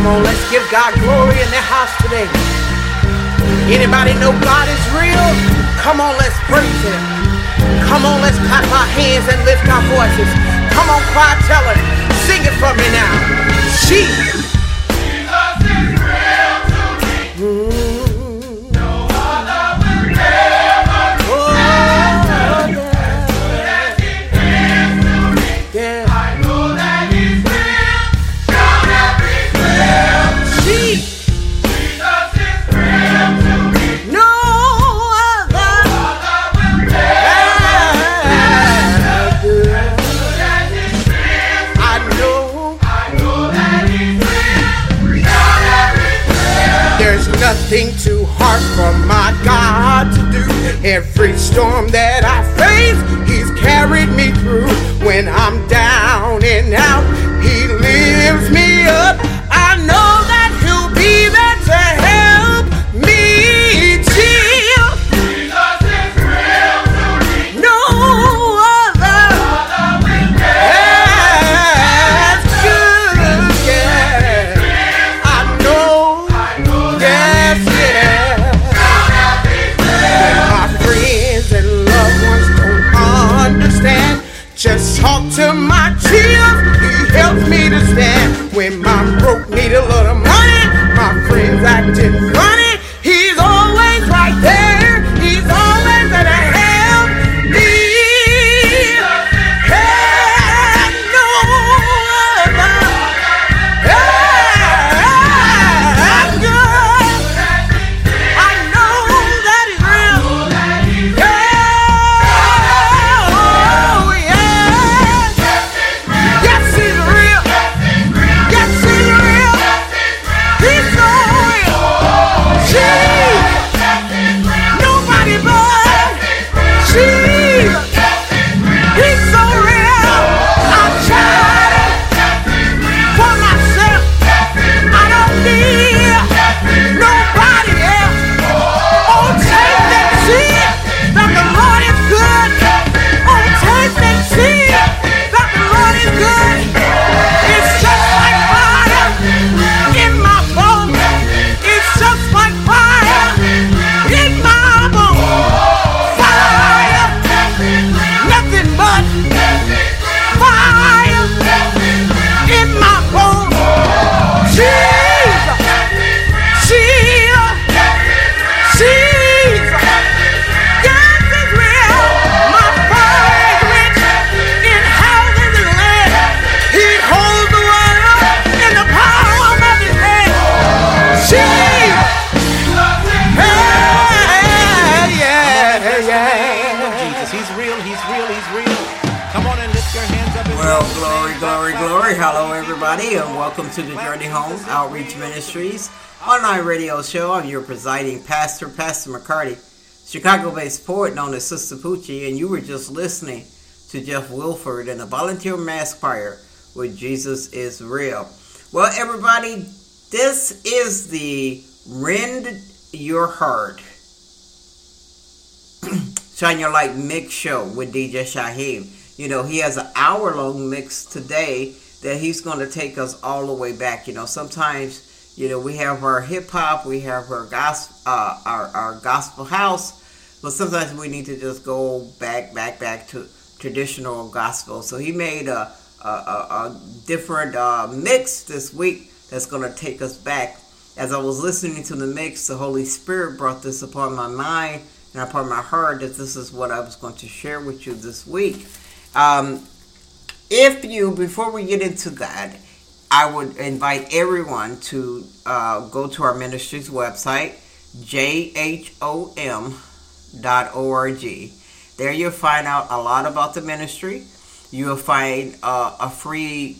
Come on, let's give God glory in the house today. Anybody know God is real? Come on, let's praise Him. Come on, let's clap our hands and lift our voices. Come on, choir, tell her. Sing it for me now. Jesus. Jesus is real to me. No other will ever do as good as He is to me. Yeah. I know that He's real. Shout every real. Jesus. Jesus is real to me. No other will ever do as good as He is. I know that He's real. Shout every real. There's nothing too hard for my God to do. Every storm that I face, He's carried me through. When I'm down and out, He lifts me up. I know that He'll be there to help me. Jesus is real to me. No other will as good. Yeah, I know. Yes, yeah. When my friends and loved ones don't understand, just talk to my Jesus. He helps me to stand. When my broke need a little money, my friends acting funny, He's always right there. He's always there to help me. Hey, no other. Hey, good. I know that He's real. Yeah. Oh, yeah. Yes, He's real. Yes, He's real. He's so real. Jesus. Nobody but Jesus. He's so real. I've tried it for myself. I don't need nobody else. Oh, taste and see that the Lord is good. Oh, taste and see that the Lord is good. It's just like fire in my bones. It's just like fire in my bones. Fire, nothing but fire in my bones. Jesus, Jesus, Jesus. Yes, it's real. My Father is rich in houses and land. He holds the world in the palm of His hand. Jesus. Hey, yeah. Jesus, He's real, He's real, He's real. Come on and lift your hands up. Well, glory, glory, glory. Hello, everybody, and welcome to the Journey Home Outreach Ministries online radio show. I'm your presiding pastor, Pastor McCarty, Chicago-based poet known as Sister Poochie, and you were just listening to Jeff Wilford and a volunteer mass choir with Jesus is Real. Well, everybody, this is the Rend Your Heart Shine Your Light mix show with DJ Shaheem. You know, he has an hour-long mix today that he's going to take us all the way back. You know, sometimes, you know, we have our hip-hop, we have our gospel, our gospel house, but sometimes we need to just go back to traditional gospel. So he made a different mix this week that's going to take us back. As I was listening to the mix, the Holy Spirit brought this upon my mind and upon my heart that this is what I was going to share with you this week. Before we get into that, I would invite everyone to go to our ministry's website, jhom.org. There you'll find out a lot about the ministry. You'll find a free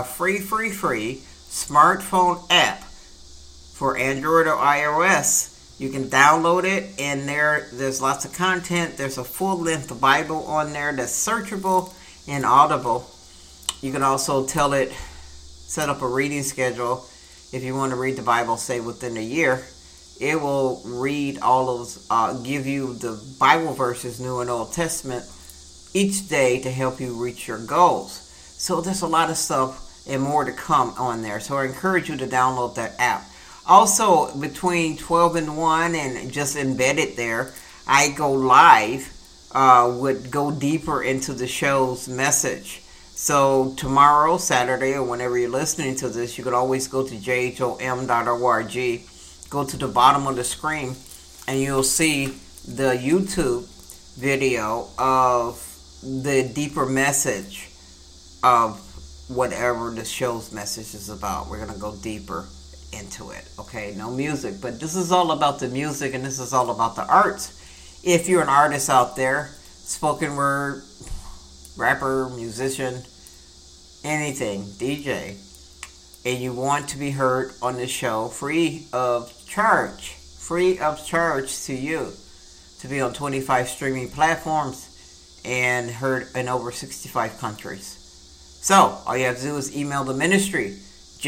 smartphone app for Android or iOS. You can download it, and there's lots of content. There's a full-length Bible on there that's searchable and audible. You can also set up a reading schedule if you want to read the Bible, say, within a year. It will read all those, give you the Bible verses, New and Old Testament, each day to help you reach your goals. So there's a lot of stuff and more to come on there. So I encourage you to download that app. Also, between 12 and 1 and just embedded there, I go live, would go deeper into the show's message. So tomorrow, Saturday, or whenever you're listening to this, you could always go to jhom.org, go to the bottom of the screen, and you'll see the YouTube video of the deeper message of whatever the show's message is about. We're going to go deeper into it. Okay, no music, but this is all about the music, and this is all about the arts. If you're an artist out there, spoken word, rapper, musician, anything, DJ, and you want to be heard on the show free of charge to you, to be on 25 streaming platforms and heard in over 65 countries. So all you have to do is email the ministry,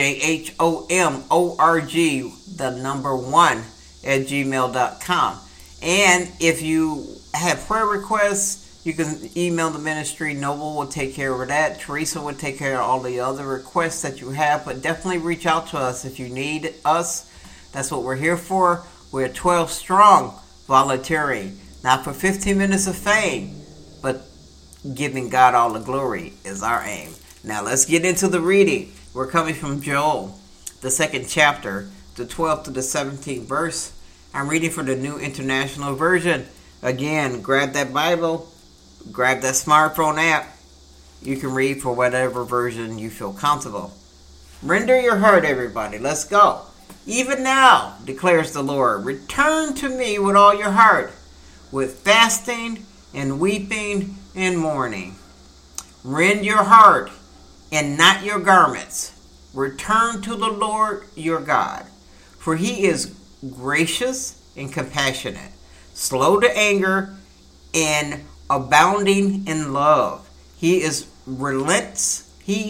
JHOMORG, the number 1 at gmail.com. And if you have prayer requests, you can email the ministry. Noble will take care of that. Teresa will take care of all the other requests that you have. But definitely reach out to us if you need us. That's what we're here for. We're 12 strong, volunteering. Not for 15 minutes of fame, but giving God all the glory is our aim. Now let's get into the reading. We're coming from Joel, the 2nd chapter, the 12th to the 17th verse. I'm reading from the New International Version. Again, grab that Bible, grab that smartphone app. You can read for whatever version you feel comfortable. Render your heart, everybody. Let's go. Even now, declares the Lord, return to me with all your heart, with fasting and weeping and mourning. Rend your heart and not your garments. Return to the Lord your God, for he is gracious and compassionate, slow to anger and abounding in love. He relents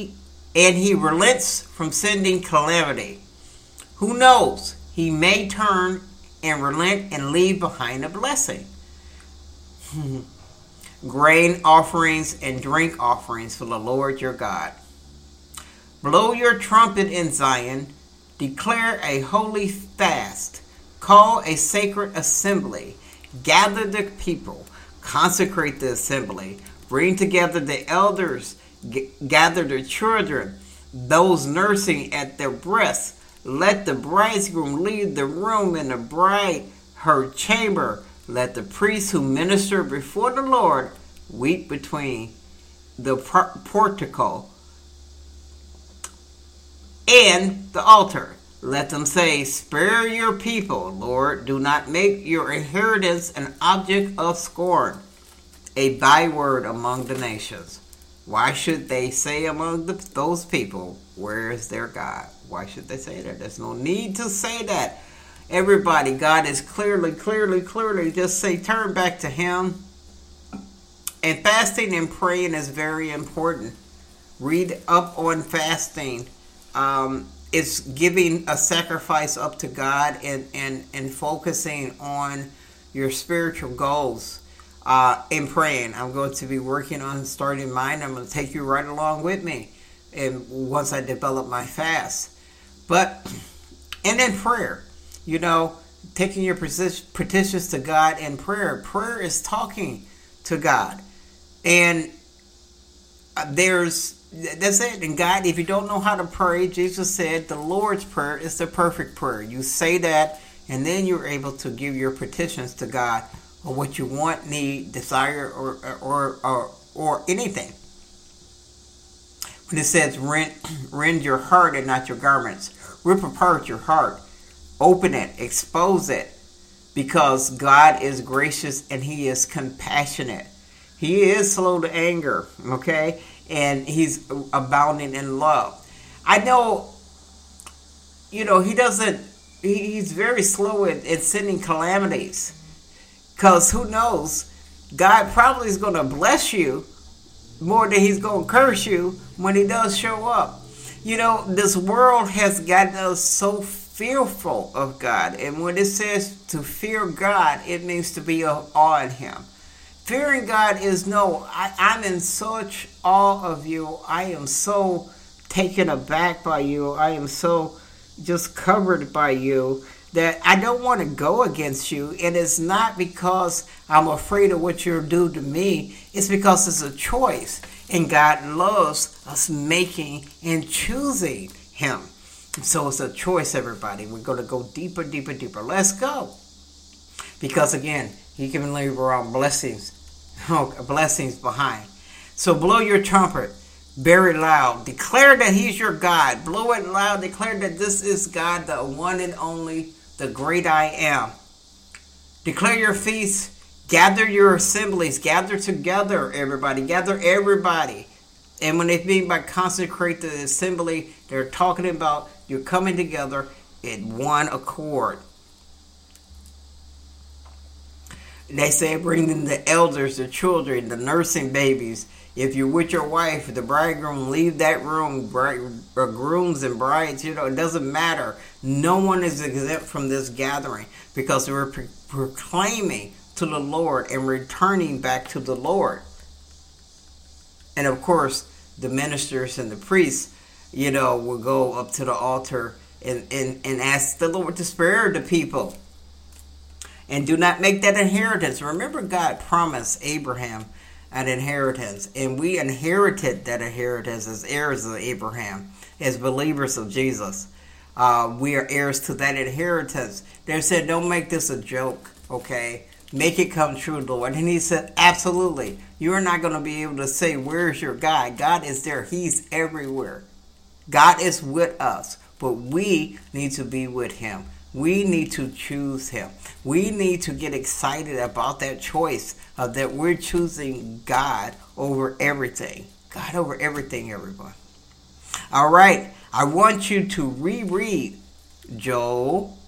from sending calamity. Who knows? He may turn and relent and leave behind a blessing. Grain offerings and drink offerings for the Lord your God. Blow your trumpet in Zion. Declare a holy fast. Call a sacred assembly. Gather the people. Consecrate the assembly. Bring together the elders. Gather the children. Those nursing at their breasts. Let the bridegroom leave the room and the bride her chamber. Let the priests who minister before the Lord weep between the portico and the altar. Let them say, spare your people, Lord. Do not make your inheritance an object of scorn, a byword among the nations. Why should they say among those people, where is their God? Why should they say that? There's no need to say that. Everybody, God is clearly, just say, turn back to him. And fasting and praying is very important. Read up on fasting. It's giving a sacrifice up to God and focusing on your spiritual goals in praying. I'm going to be working on starting mine. I'm going to take you right along with me, and once I develop my fast. And then prayer. You know, taking your petitions to God in prayer. Prayer is talking to God. And that's it. And God, if you don't know how to pray, Jesus said the Lord's Prayer is the perfect prayer. You say that, and then you're able to give your petitions to God, or what you want, need, desire, or anything. When it says rend your heart and not your garments, rip apart your heart, open it, expose it, because God is gracious and he is compassionate. He is slow to anger, okay? And he's abounding in love. I know, he's very slow at sending calamities. Because who knows, God probably is going to bless you more than he's going to curse you when he does show up. This world has gotten us so fearful of God. And when it says to fear God, it means to be of awe in him. Fearing God is I'm in such awe of you. I am so taken aback by you. I am so just covered by you that I don't want to go against you. And it's not because I'm afraid of what you'll do to me. It's because it's a choice. And God loves us making and choosing him. So it's a choice, everybody. We're going to go deeper, deeper, deeper. Let's go. Because again, he can leave around blessings behind. So blow your trumpet very loud. Declare that he's your God. Blow it loud. Declare that this is God, the one and only, the great I am. Declare your feasts. Gather your assemblies. Gather together, everybody. Gather everybody. And when they mean by consecrate the assembly, they're talking about you're coming together in one accord. They say bring in the elders, the children, the nursing babies. If you're with your wife, the bridegroom, leave that room. Grooms and brides, it doesn't matter. No one is exempt from this gathering because we're proclaiming to the Lord and returning back to the Lord. And of course, the ministers and the priests, will go up to the altar and ask the Lord to spare the people. And do not make that inheritance. Remember, God promised Abraham an inheritance. And we inherited that inheritance as heirs of Abraham, as believers of Jesus. We are heirs to that inheritance. They said, don't make this a joke, okay? Make it come true, Lord. And he said, absolutely. You are not going to be able to say, where's your God? God is there. He's everywhere. God is with us. But we need to be with him. We need to choose him. We need to get excited about that choice of that we're choosing God over everything. God over everything, everyone. All right. I want you to reread Joel,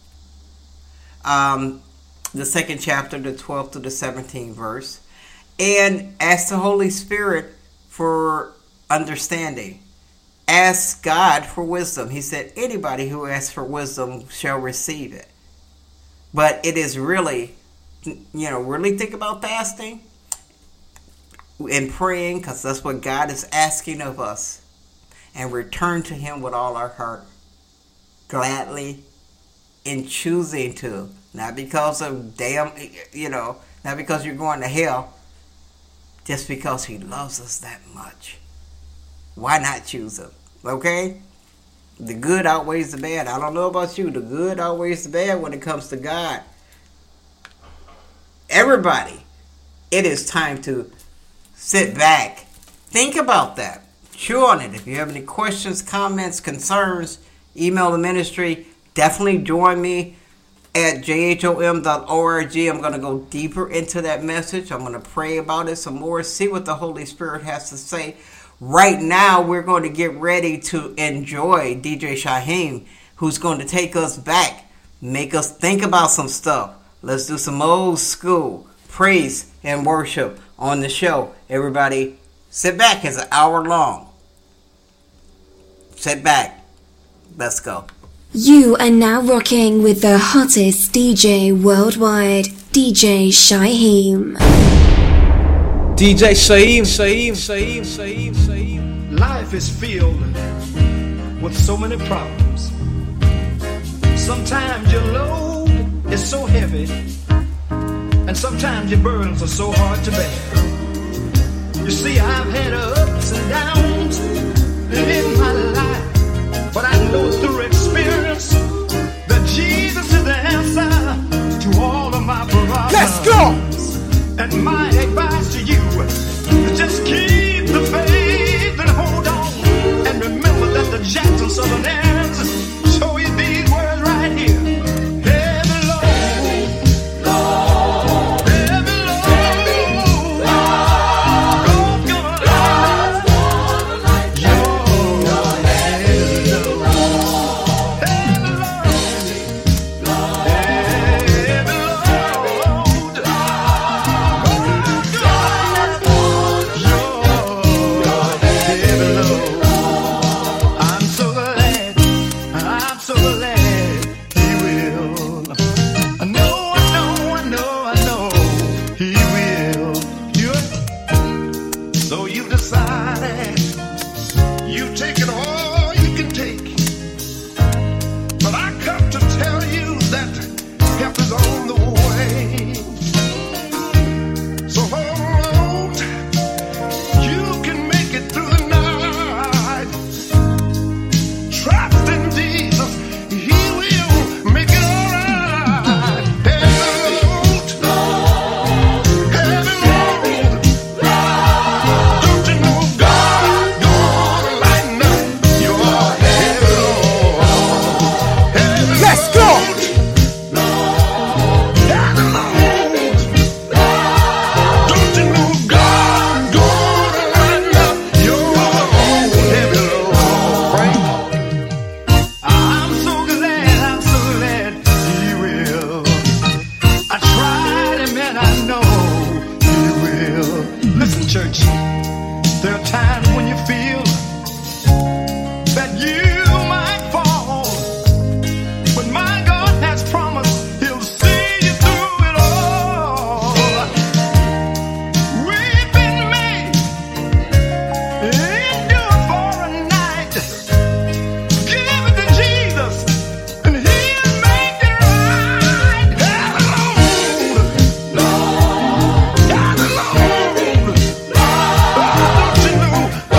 the second chapter, the 12th to the 17th verse, and ask the Holy Spirit for understanding. Ask God for wisdom. He said, anybody who asks for wisdom shall receive it. But it is really, really think about fasting and praying, because that's what God is asking of us. And return to him with all our heart, gladly, in choosing to. Not because of not because you're going to hell, just because he loves us that much. Why not choose him? Okay? The good outweighs the bad. I don't know about you. The good outweighs the bad when it comes to God. Everybody, it is time to sit back. Think about that. Chew on it. If you have any questions, comments, concerns, email the ministry. Definitely join me at jhom.org. I'm going to go deeper into that message. I'm going to pray about it some more, see what the Holy Spirit has to say. Right now, we're going to get ready to enjoy DJ Shyheim, who's going to take us back, make us think about some stuff. Let's do some old school praise and worship on the show. Everybody, sit back. It's an hour long. Sit back. Let's go. You are now rocking with the hottest DJ worldwide, DJ Shyheim. DJ Shyheim. Life is filled with so many problems. Sometimes your load is so heavy, and sometimes your burdens are so hard to bear. You see, I've had ups and downs in my life, but I know through experience that Jesus is the answer to all of my problems. Let's go! And my advice to you is just keep the faith and hold on, and remember that the Jackson Southern Airs show you these words right here. Heavy load, Lord, heavy load, Lord, God's gonna light your heavy load, heavy load, heavy load. There are times when you feel that you might fall, but my God has promised He'll see you through it all. We've been made endure for a night. Give it to Jesus, and He'll make it right. Hallelujah. Hallelujah. Don't you know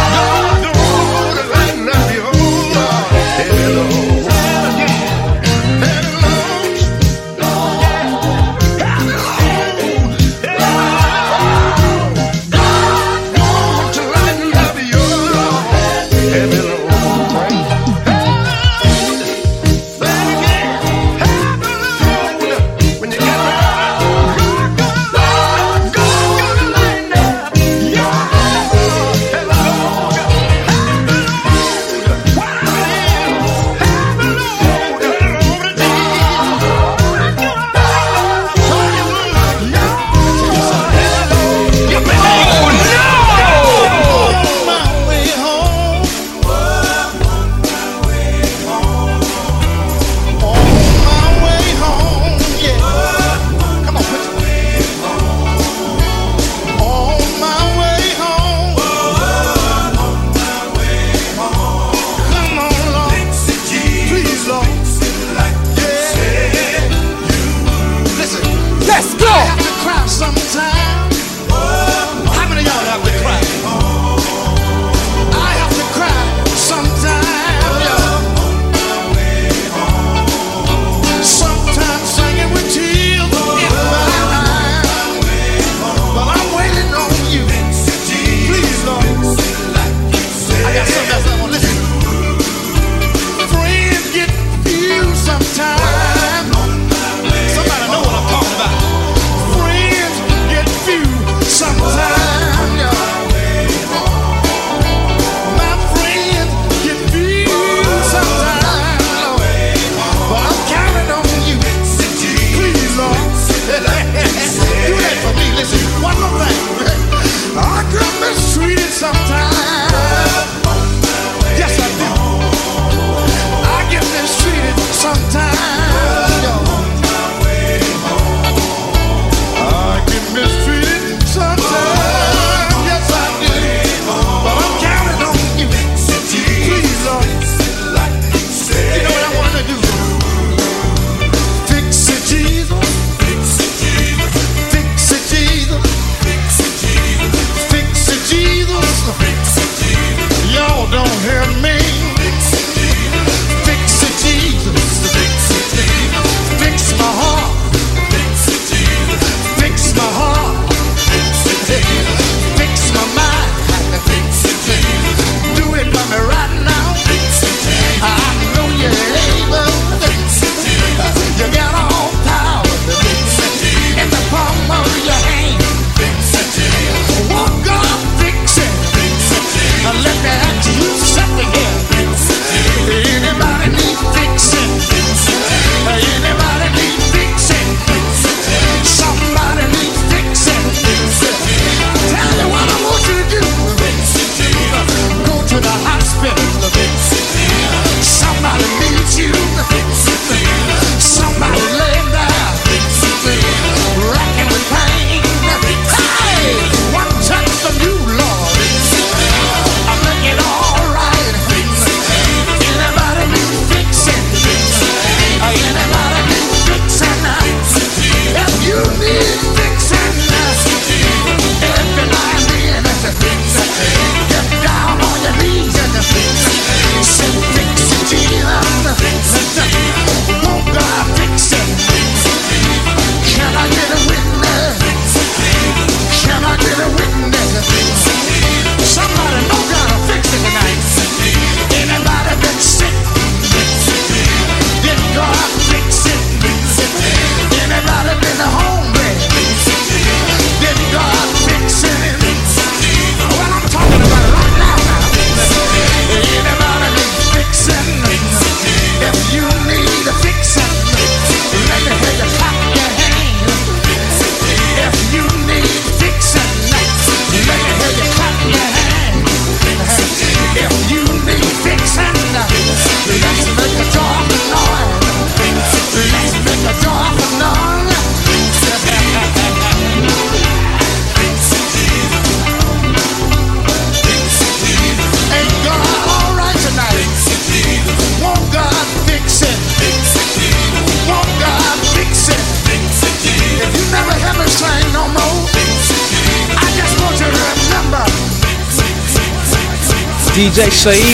DJ Shaheem.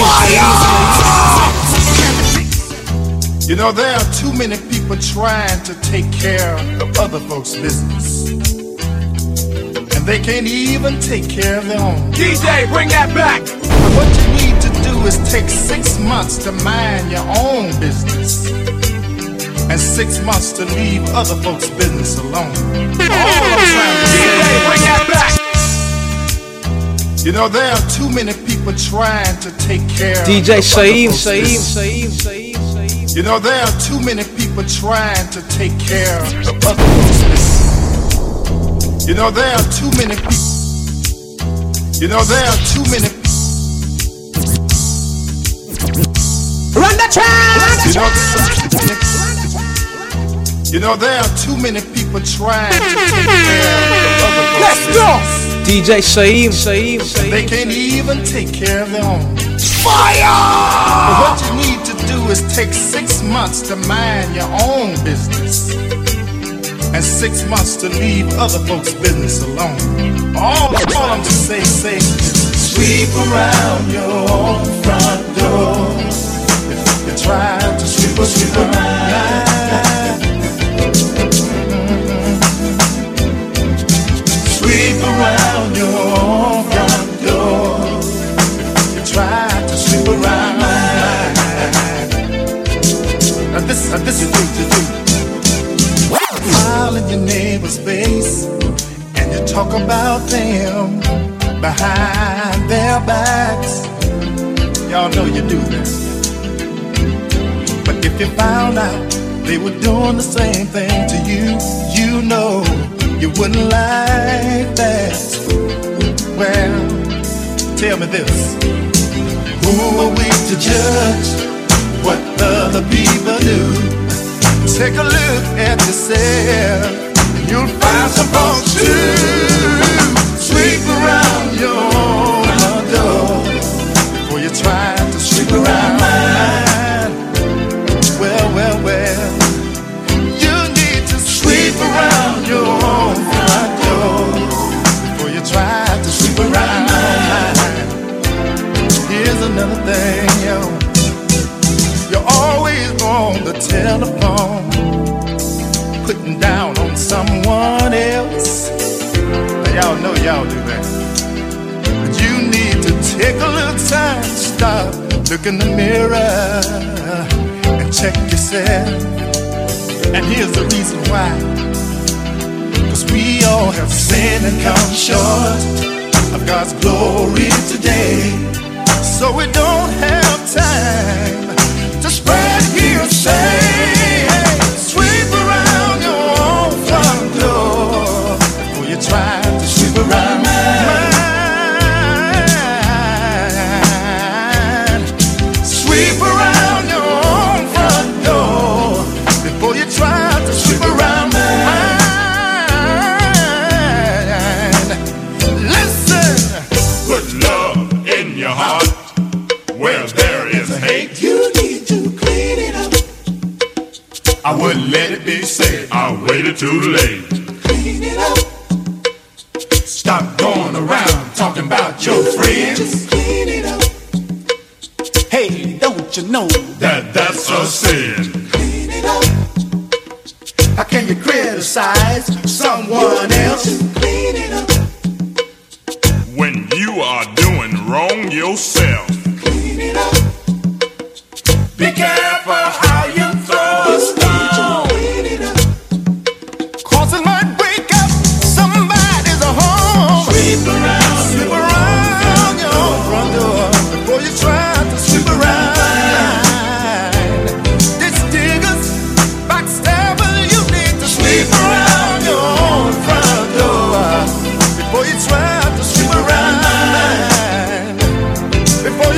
You know, there are too many people trying to take care of other folks' business, and they can't even take care of their own. DJ, bring that back. What you need to do is take 6 months to mind your own business, and 6 months to leave other folks' business alone. All I'm trying to say, DJ, bring that back. you know, there are too many people trying to take care DJ of Shaheem. other folks' business. You know, there are too many people trying to take care of other folks' business. You know, there are too many people. You know, there are too many. Run the track! You know, there are too many people trying to take care of other folks' Let's go! business. DJ Shaheem. They can't even take care of their own. Fire! But what you need to do is take 6 months to mind your own business, and 6 months to leave other folks' business alone. All I'm just saying, sweep around your own front door. If you try to sweep around, sweep around your own front door. If you try to sweep around, now this you do. Smile in your neighbor's face, and you talk about them behind their backs. Y'all know you do that. But if you found out they were doing the same thing to you, you know you wouldn't like that. Well, tell me this: who are we to judge what other people do? Take a look at yourself, and you'll find some folks too. Sweep around your own door before you try to sweep around mine. Well, you need to sweep around your own front door before you try to sweep around mine. Here's another thing, yo. You're always on the telephone, putting down on someone else. Now, y'all know y'all do that. But you need to take a little time to stop, look in the mirror, and check yourself. And here's the reason why: 'cause we all have sinned and come short of God's glory today. So we don't have time to spread hearsay. Hey, sweep around your own front door before you try to sweep around mine. Sweep around your own front door before you try to sweep around mine. Listen, put love in your heart where there is hate. you need to clean it up. I wouldn't let it be said I waited too late. Clean it up. Stop going around talking about your friends. Clean it up. Hey, don't you know? That's a sin. Clean it up. How can you criticize someone else? Clean it up. When you are doing wrong yourself. Clean it up. Be careful how you throw a stone. Clean it up. 'Cause it might wake up somebody's home. Sweep around your own front door before you try to sweep around. Ditch diggers, backstabbers, you need to sweep around your own front door before you try to sweep around. Before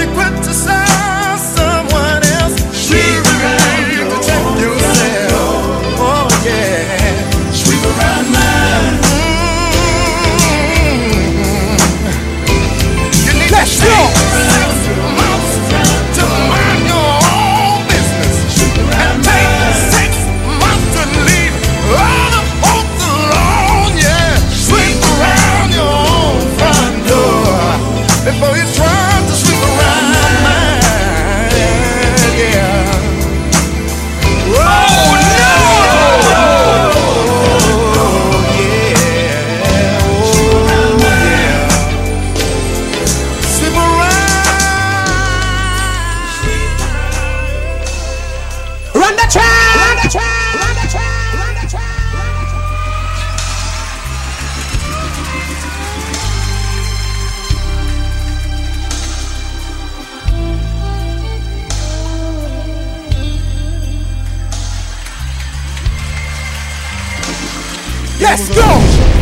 Let's go.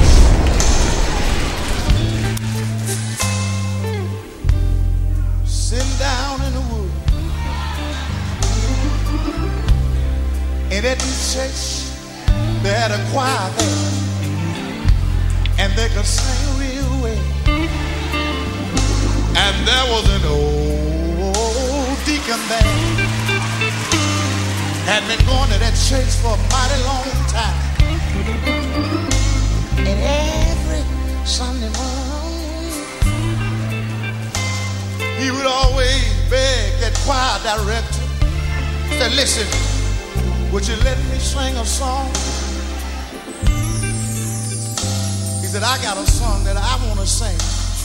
Sitting down in the woods, and at the church they had a choir there, and they could sing real well. And there was an old deacon there, had been going to that church for a mighty long time. And every Sunday morning, he would always beg that choir director, said, listen, would you let me sing a song? He said, I got a song that I want to sing.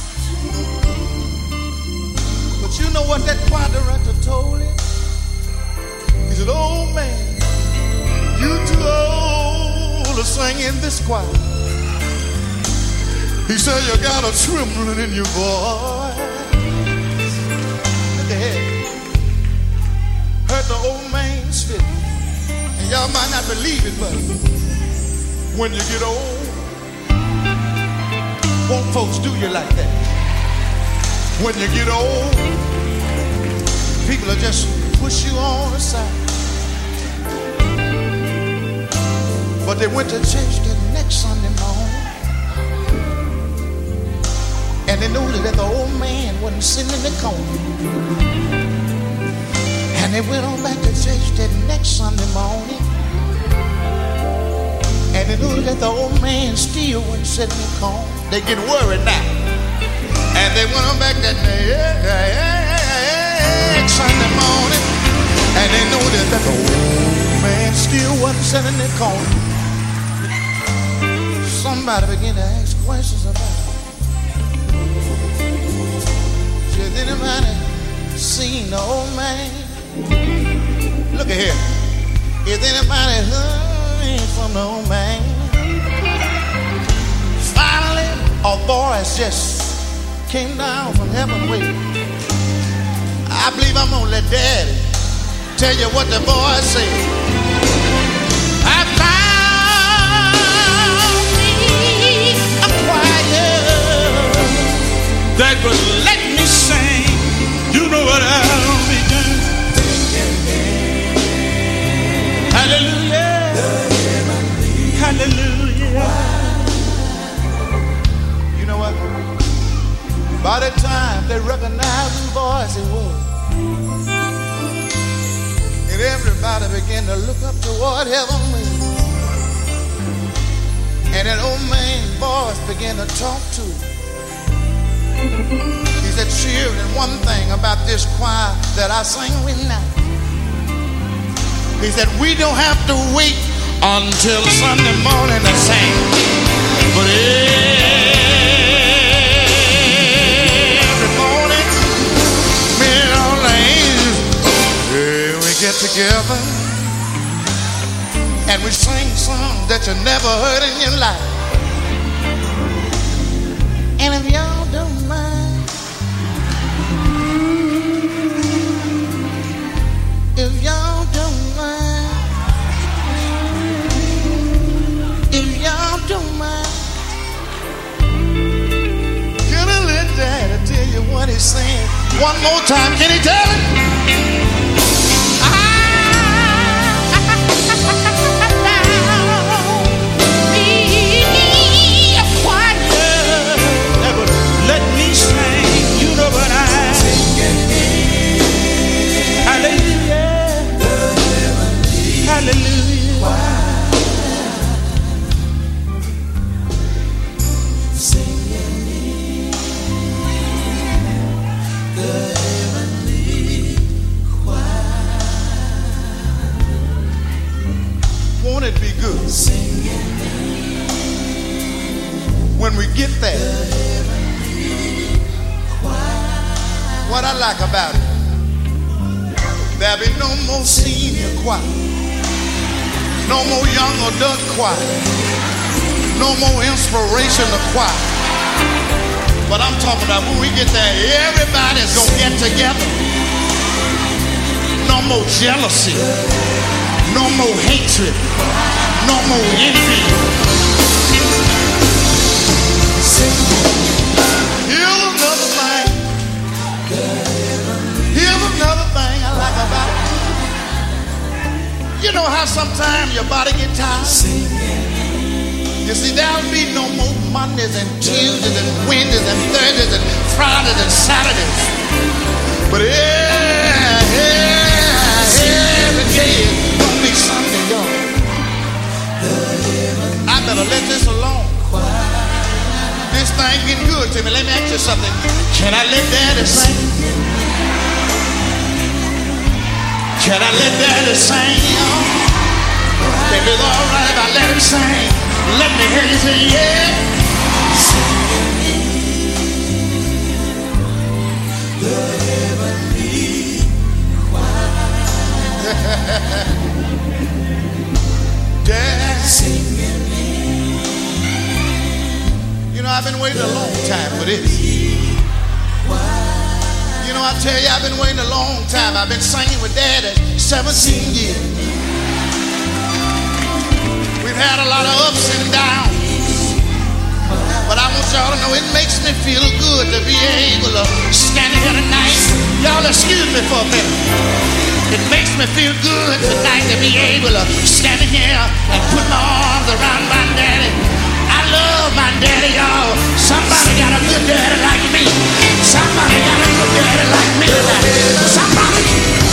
But you know what that choir director told him? He said, oh man, you too old to sing in this choir. He said, you got a trembling in your voice. Look ahead. Heard the old man spit. And y'all might not believe it, but when you get old, won't folks do you like that? When you get old, people will just push you on aside. But they went to church the next Sunday morning, and they noticed that the old man wasn't sitting in the corner. And they went on back to church that next Sunday morning, and they noticed that the old man still wasn't sitting in the corner. They get worried now. And they went on back that next Sunday morning, and they noticed that the old man still wasn't sitting in the corner. Somebody began to ask questions about it. Has anybody seen the old man? Look at here. Is anybody heard from the old man? Finally, a voice just came down from heaven way. I believe I'm gonna let Daddy tell you what the voice said. I found me a choir that would let me sing. You know what I'll be doing. Hallelujah. Hallelujah. You know what? By the time they recognized whose voice it was, and everybody began to look up toward heaven, and that old man's voice began to talk to him. He said, children, one thing about this choir that I sing with now, he said, we don't have to wait until Sunday morning to sing, but every morning, me and all the angels, we get together and we sing songs that you never heard in your life. And if y'all don't mind, if y'all don't mind, if y'all don't mind, can I let Daddy tell you what he's saying? One more time, can he tell it? Let me sing, you know what I hallelujah, hallelujah. Singing me the heavenly choir. Won't it be good? Singing when we get there. What I like about it, there'll be no more senior choir, no more young adult choir, no more inspirational choir. But I'm talking about when we get there, everybody's gonna get together. No more jealousy, no more hatred, no more envy. Here's another thing I like about it. You know how sometimes your body gets tired? You see, there'll be no more Mondays and Tuesdays and Wednesdays and Thursdays and Fridays and Saturdays. But every day is gonna be Sunday, y'all. I better let this alone. This thing getting good to me. Let me ask you something. Can I let Daddy sing? Can I let Daddy sing? If it's all right if I let him sing, let me hear you say yeah. The heavenly choir. Daddy singing. You know, I've been waiting a long time for this. You know, I tell you, I've been waiting a long time. I've been singing with Daddy 17 years. We've had a lot of ups and downs. But I want y'all to know it makes me feel good to be able to stand here tonight. Y'all excuse me for a minute. It makes me feel good tonight to be able to stand here and put my arms around my daddy. I love my daddy, y'all. Somebody got a good daddy like me. Somebody got a good daddy like me. Somebody.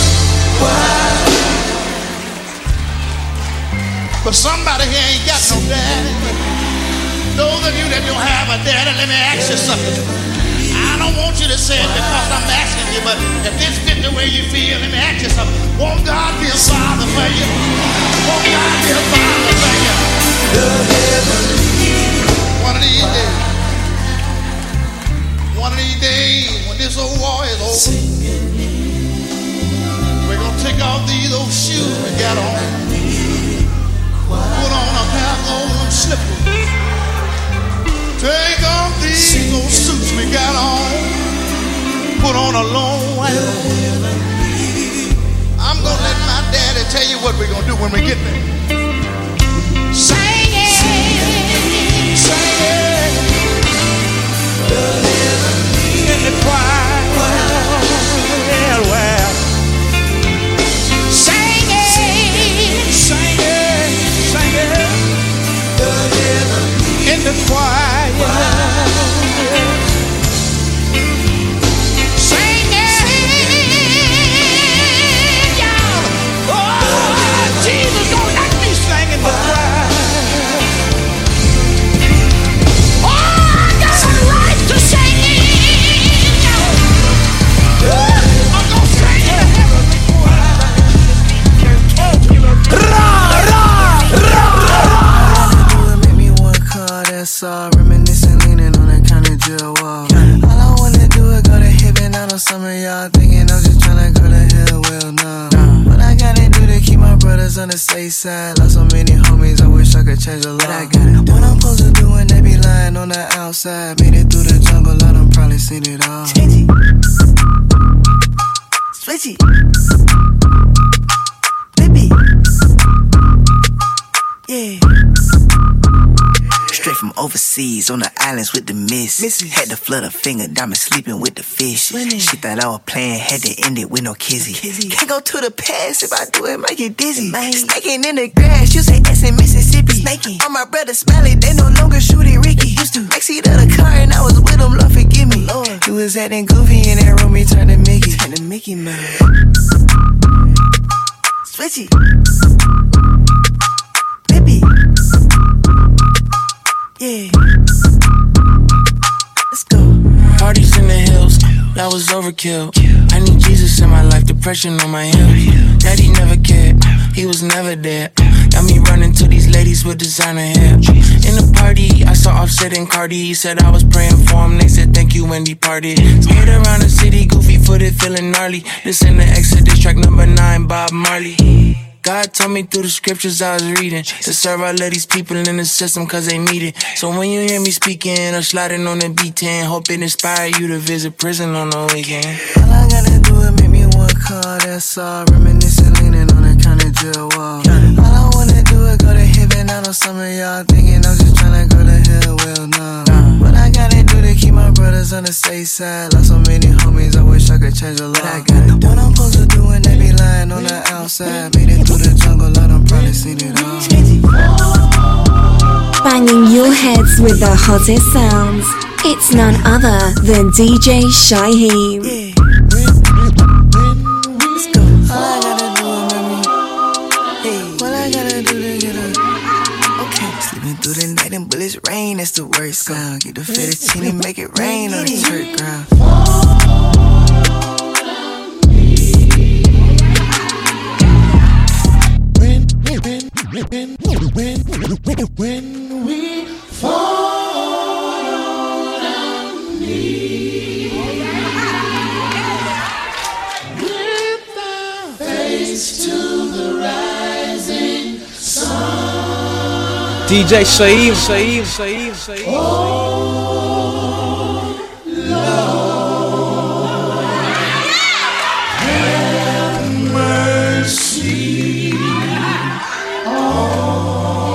But somebody here ain't got no daddy. Those of you that don't have a daddy, let me ask you something. I don't want you to say it because I'm asking you, but if this fits the way you feel, let me ask you something. Won't God be a father for you? Won't God be a father for you? The heavenly. One of these days, when this old war is over, we're gonna take off these old shoes we got on, put on a pair of golden slippers, take off these old suits we got on, put on a long white robe. I'm gonna let my daddy tell you what we're gonna do when we get there. Sing it, sing it. In the choir, well, sing it, sing it, sing it. In the choir, sing it, y'all. Oh, Jesus gonna let me sing in the choir. Reminiscing, leaning on that kind of jail wall. All I wanna do is go to heaven. I know some of y'all thinking I'm just tryna go to hell. Well, no. What I gotta do to keep my brothers on the safe side? Lost so many homies, I wish I could change a lot. I gotta do what I'm supposed to do when they be lying on the outside. Made it through the jungle, I done probably seen it all. Switchy, switchy, baby, yeah. Straight from overseas, on the islands with the miss. Had to flood a finger, diamond sleeping with the fish. She thought I was playing, had to end it with no kizzy. Can't go to the past, if I do it, might get dizzy. Snaking in the grass, you say S in Mississippi. Snaking. All my brothers Smiley, they no longer shooting Ricky. Used to backseat of the car and I was with him, Lord forgive me. Lord. He was acting goofy in that room, he turned to Mickey. Turned to Mickey, man. Switchy. Baby. Yeah. Let's go. Parties in the hills, that was overkill. I need Jesus in my life, depression on my hips. Daddy never cared, he was never there. Got me running to these ladies with designer hair. In the party, I saw Offset and Cardi. He said I was praying for him, they said thank you when he partied. Skate around the city, goofy footed, feeling gnarly. This in the Exodus, track number 9, Bob Marley. God told me through the scriptures I was reading to serve all of these people in the system cause they need it. So when you hear me speaking or sliding on the B10, hope it inspire you to visit prison on the weekend. All I gotta do is make me one call, that's all. Reminiscing, leaning on that kind of jail wall. All I wanna do is go to heaven. I know some of y'all thinking I'm just tryna go to hell, well, nah. What I gotta do to keep my brothers on the safe side? Lost so many homies, I wish I could change a lot. I gotta do what I'm supposed to do when they be lying on the outside. Made it through the jungle, I done probably seen it all. Banging your heads with the hottest sounds. It's none other than DJ Shyheim. Yeah. Let's go. All I gotta do is remember. Hey, what I gotta do to get her? Okay. Sleeping through the night and bullets rain, that's the worst sound. Get the fettuccine and make it rain on the church ground. When we fall on knees with our face to the rising sun. DJ Shyheim. Oh, Lord, have mercy on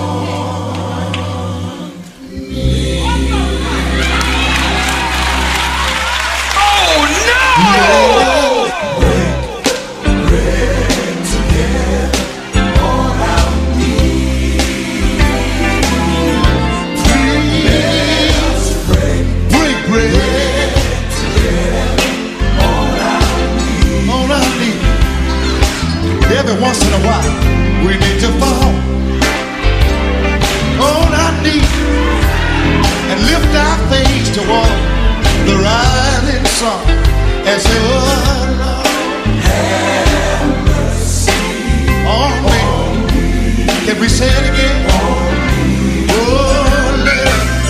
every once in a while, we need to fall on our knees and lift our face toward the rising sun and say, oh Lord, have mercy on me. Can we say it again? Oh, let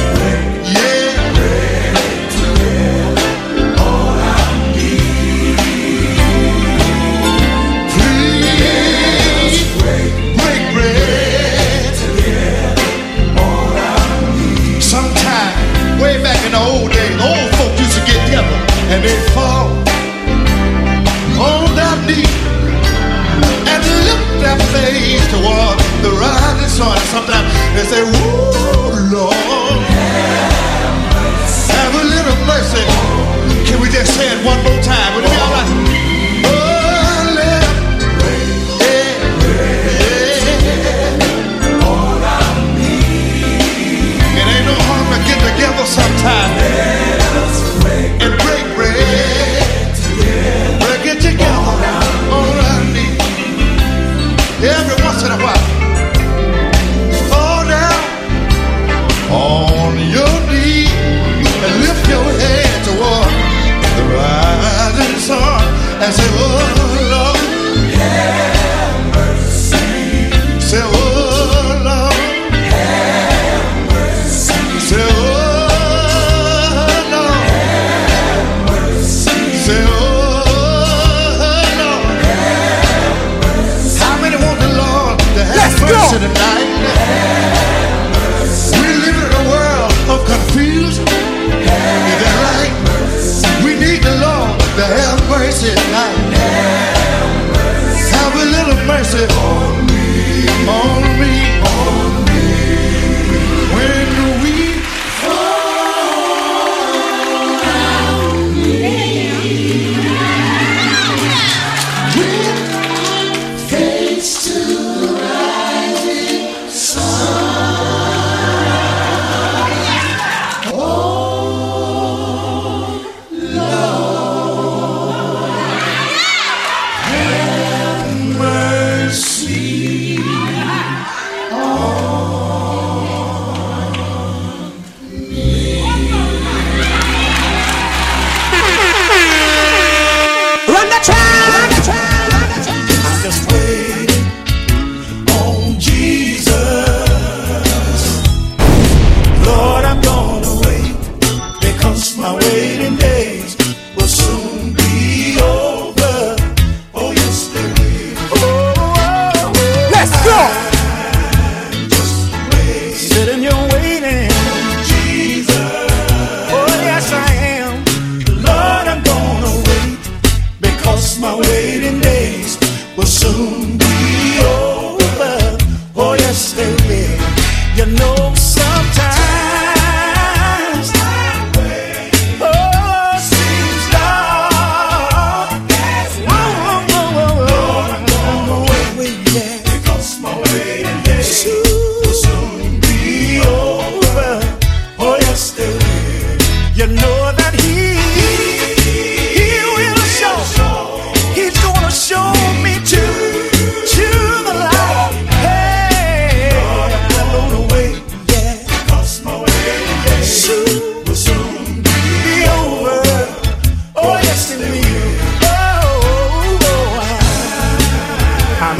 way back in the old days, old folks used to get together and they'd fall on their knees and lift their face toward the rising sun. Sometimes they say, "Ooh, Lord, have a little mercy." Can we just say it one more time? Would it be all right? Together sometime and break bread together. Break it together on our knees every once in a while. Fall down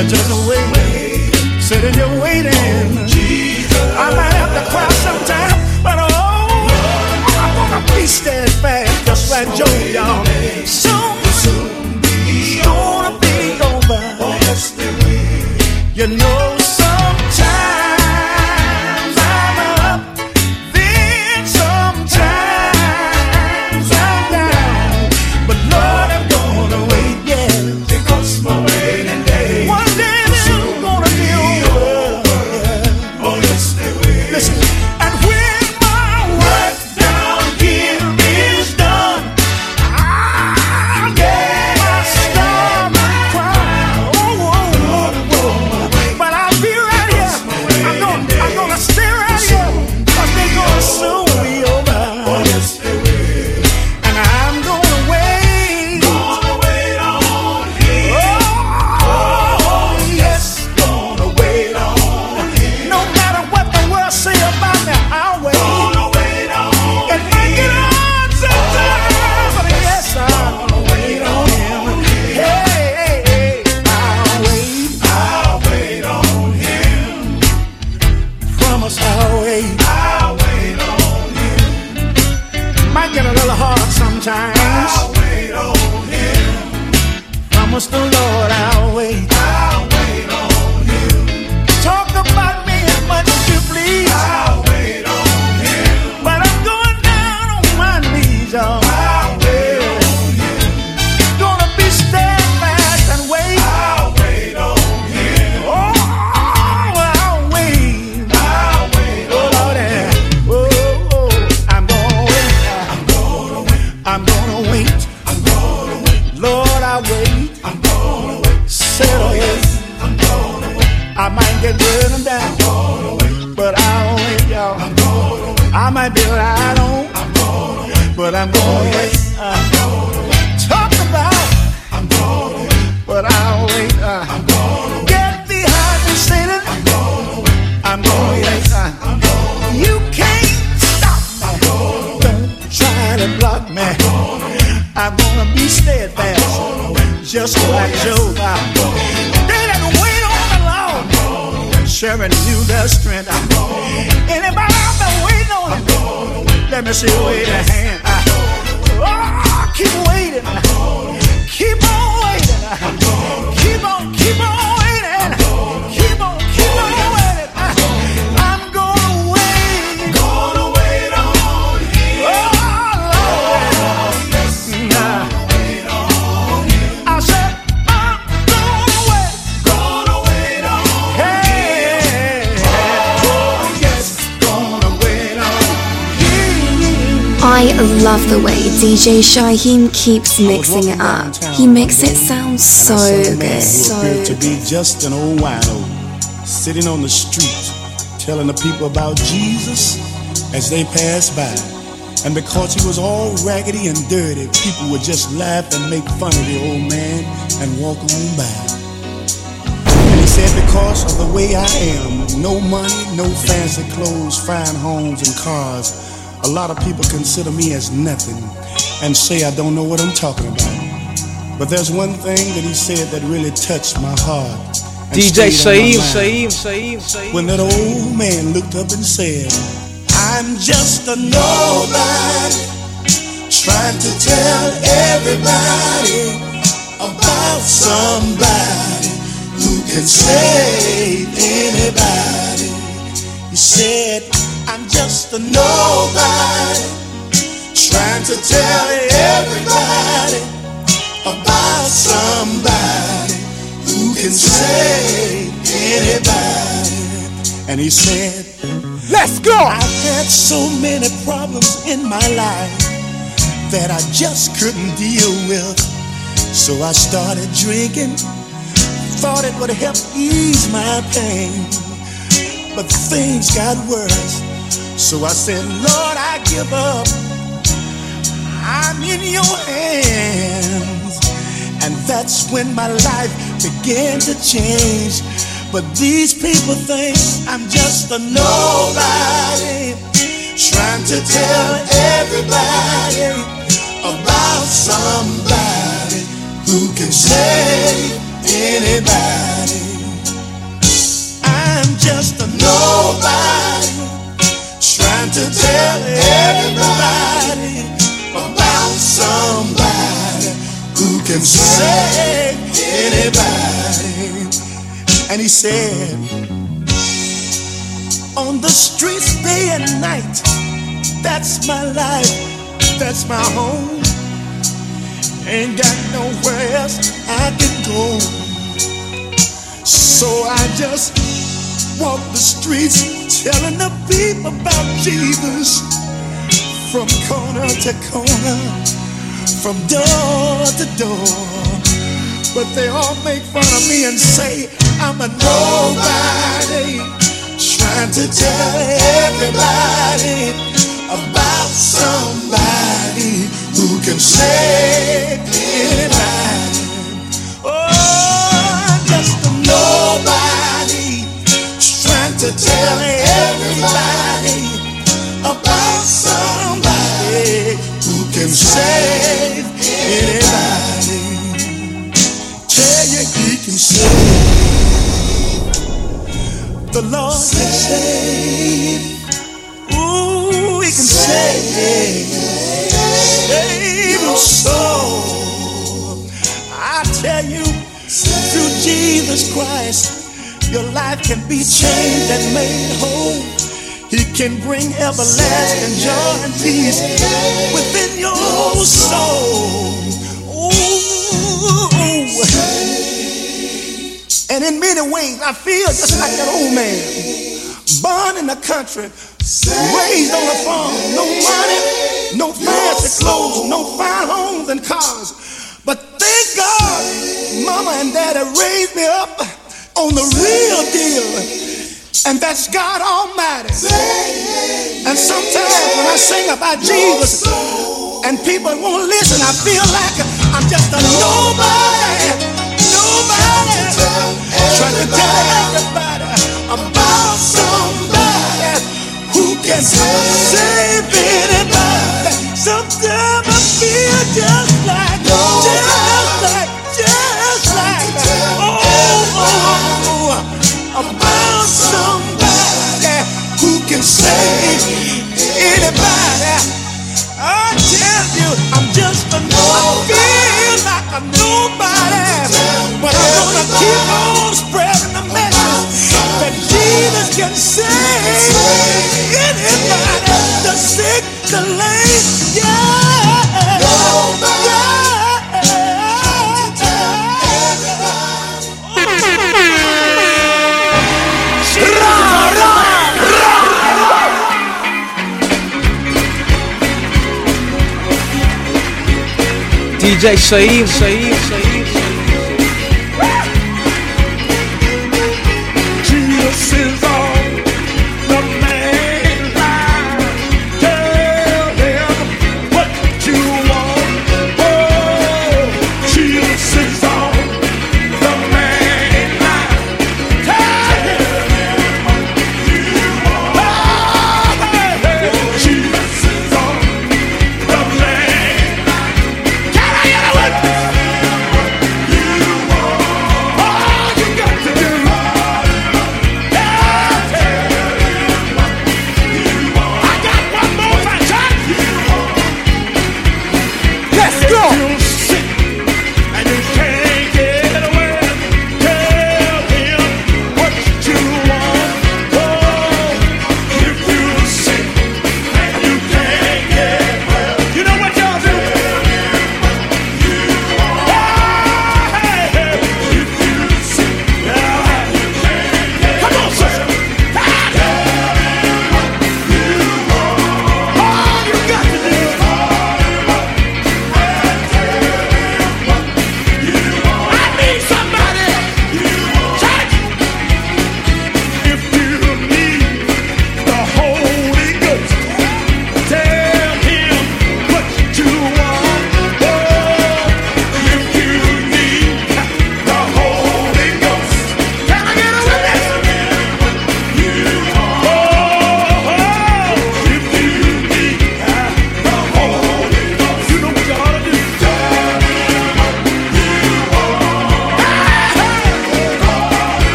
Just wait, sitting there waiting. I might have to cry sometime, but I'm gonna be steadfast, just like Job, y'all. Soon it's gonna be over. You know, sometimes I'm up, then sometimes I'm down. But Lord, I'm gonna wait, yeah, because my waiting day. One day it's gonna be over. Oh, yes, they will. Listen, and when my work down here is done, I'll get my stomach cry. Oh, but I'll be right here. I'm gonna stay right here, 'cause they're gonna soon be over. Oh, yes, they will. And I'm gonna wait on Him. Oh, yes, gonna wait on Him. No matter what the world say about me, I'll wait. It might get hard sometimes, but yes, I'm gonna wait on Him. Hey, I'll wait on Him. Promise I'll wait on Him. Might get a little hard sometimes. I'll wait on Him. Promise the Lord I'll wait on Him. Talk about me as much as you please. I'll wait on Him. But I'm going down on my knees, y'all. I'll wait on Him. Gonna be steadfast and wait. I'll wait on Him. Oh, I'll wait. Oh, Lord, I'm gonna wait. I'm gonna wait. Lord, I wait. Settle it. I might get burdened down, but I'll wait, y'all. I might be right on, but I'm gonna wait. Talk about, but I'll wait. Get behind me, Satan. I'm gonna wait. You can't stop me. Don't try to block me. I'm gonna be steadfast, just like Job. They that wait on the Lord shall renew their strength. Anybody out there waiting on Him? Let me see you wave your hand. Keep waiting. Keep on waiting. Keep on waiting. Keep on waiting. I'm gonna wait. on Him. Oh, Lord. I said I'm gonna wait. on Hey. Oh, yes. Gonna wait on Him. I love the way DJ Shyheim keeps mixing it up. He makes it sound so good. To be just an old wino sitting on the street telling the people about Jesus as they passed by. And because he was all raggedy and dirty, people would just laugh and make fun of the old man and walk on by. And he said, because of the way I am, no money, no fancy clothes, fine homes and cars, a lot of people consider me as nothing and say I don't know what I'm talking about. But there's one thing that he said that really touched my heart. DJ Shyheim. When that old man looked up and said, I'm just a nobody, trying to tell everybody about somebody who can save anybody. He said, I'm just a nobody, trying to tell everybody about somebody who can save anybody. And he said, let's go! I've had so many problems in my life that I just couldn't deal with. So I started drinking, thought it would help ease my pain. But things got worse. So I said, Lord, I give up. I'm in your hands. And that's when my life began to change. But these people think I'm just a nobody, trying to tell everybody about somebody who can save anybody. just a nobody trying to tell everybody about somebody who can save anybody. And he said, on the streets day and night, that's my life, that's my home. Ain't got nowhere else I can go. So I just walk the streets telling the people about Jesus, from corner to corner, from door to door. But they all make fun of me and say I'm a nobody, trying to tell everybody about somebody who can save anybody. Oh, just a nobody trying to tell everybody about somebody who can save anybody. Tell you he can save. The Lord can save. Ooh, he can save your soul. I tell you, through Jesus Christ, your life can be changed and made whole. He can bring everlasting joy and peace within your soul. Ooh. And in many ways, I feel just like that old man, born in the country, raised on a farm, no money, no fancy clothes, no fine homes and cars. But thank God, Mama and Daddy raised me up on the real deal, and that's God Almighty. And sometimes when I sing about Jesus and people won't listen, I feel like I'm just a nobody, trying to tell everybody about somebody who can save anybody. Sometimes I feel just like, about somebody who can save anybody. I tell you, I'm just a nobody. I feel like a nobody, but I'm gonna keep on spreading the message that Jesus can save anybody. The sick, the lame, yeah. Nobody. DJ Shaheem. Jesus is on the main line. Tell him what you want. Oh, Jesus is on the main line. Tell him what you want. Oh, Jesus is on the main line. Can I get a witness?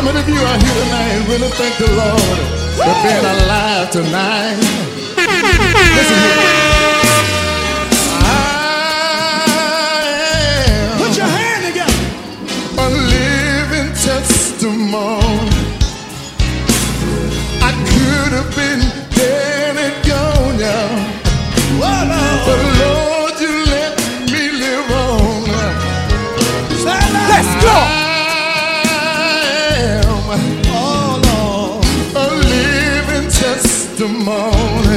many of you are here tonight and really thank the Lord for being alive tonight? Listen here. Put your hand together. A living testimony. I could have been dead and gone, y'all. But Lord, you let me live on. Let's go. I am, oh Lord, a living testimony.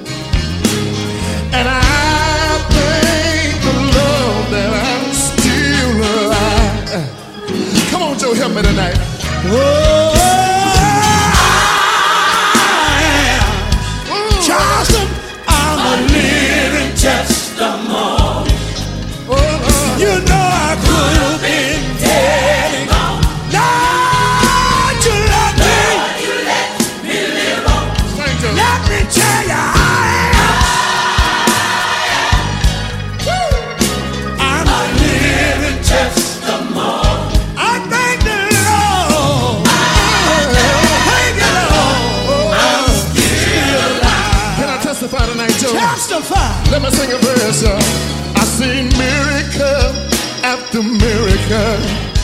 And I thank the Lord that I'm still alive. Come on, Joe, help me tonight. Oh, Charleston, I'm a living testimony. Oh, you know I could have been dead and gone. Lord, you let me live on. Let me tell you, I'm a living testimony. I thank the Lord. Thank you, Lord. I'm still alive. Can I testify tonight, Joe? Testify. Let me sing a verse, y'all. I see miracle after miracle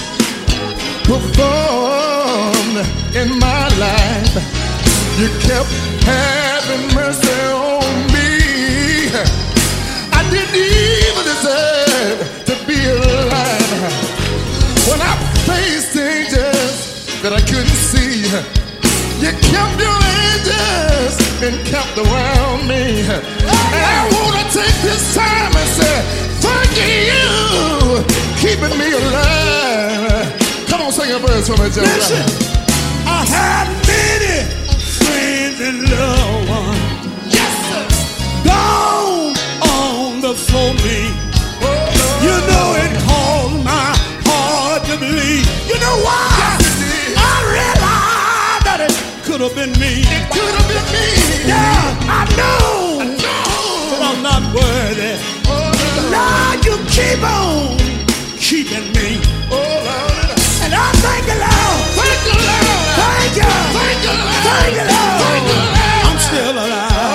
performed in my life. You kept having mercy on me. I didn't even deserve to be alive. When I faced dangers that I couldn't see, you kept your angels and kept around me. And I want to take this time and say, thank you, keeping me alive. Come on, sing a verse for me, Joe. Listen, I had many friends and loved ones. Yes, sir. Gone on before me. You know it caused my heart to bleed. You know why? Yes, I realized that it could have been me. It could have been me. Yeah, I know. But I'm not worthy. Lord, you keep on keeping me. And I thank you, Lord. Thank you, Lord. Thank you. Thank you, Lord. Thank you, Lord. Thank you, Lord. I'm still alive.